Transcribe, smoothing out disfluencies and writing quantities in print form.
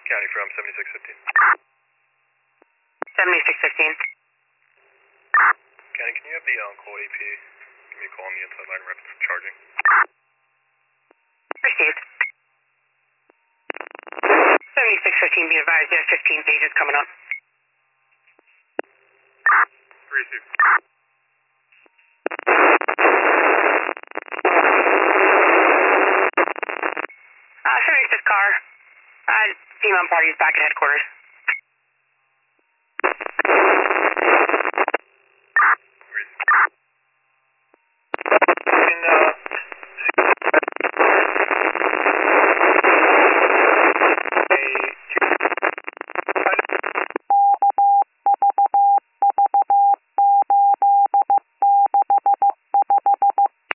County from 7615. 7615. County, can you have the on-call AP? Give me a call on the inside line reference charging. Received. 7615, be advised, you have 15 pages coming up. Received. 76 car. Team on parties back at headquarters.